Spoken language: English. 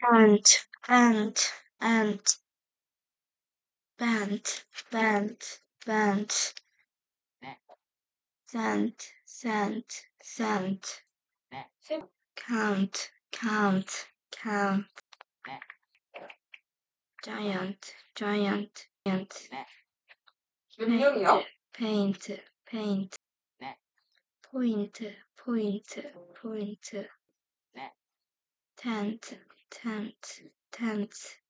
ant, ant, ant, band, band, band, sand, sand, sand, count, count, count, giant, giant, giant, paint, paint, paint, point, point, point, tent, tent, tent,